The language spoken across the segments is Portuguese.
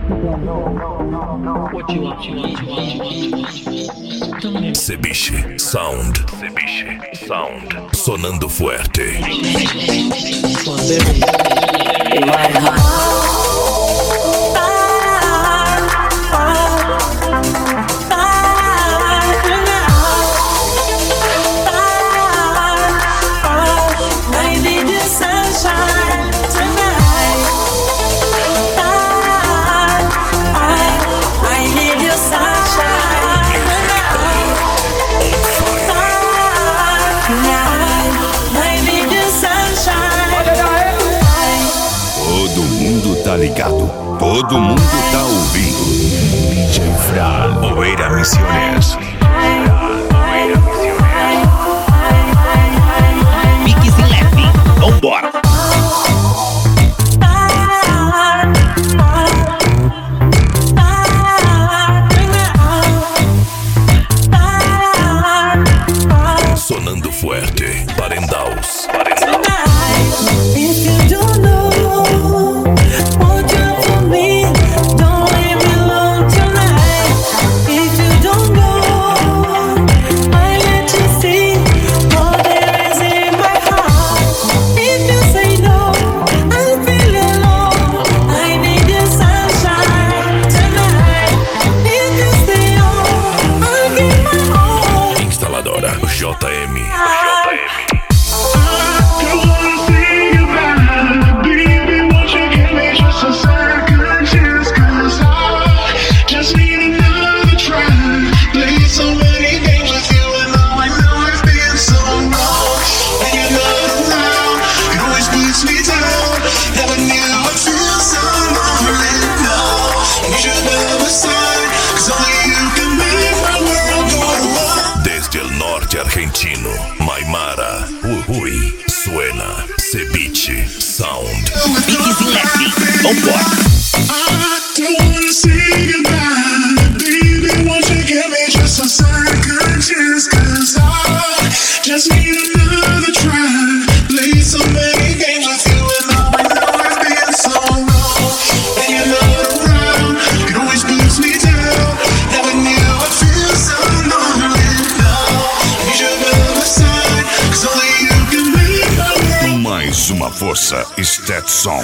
Cebiche Sound. Sonando fuerte. Tá ligado? Todo mundo tá ouvindo. DJ Fran, Oeira Misiones. Piques e leve, vambora. Sonando fuerte, Barendaus. JM. Argentino, Maimara, Uruguay, suena Cebiche Sound. Piques e leve, vambora. I don't wanna say goodbye, baby, won't you give me just a second chance, 'cause I just need another try. Play so many games with you and all I know has been so long. And you're not around, it always brings me down. Never knew I'd feel so lonely now. Need you by my side, 'cause only you can make my world. Mais uma força, Stetson.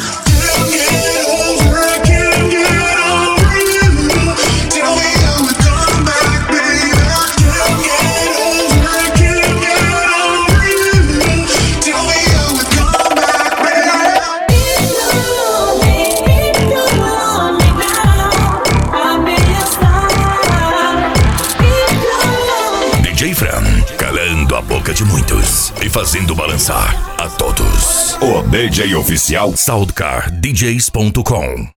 DJ Fran, calando a boca de muitos e fazendo balançar a todos. O DJ oficial SoundcarDJs.com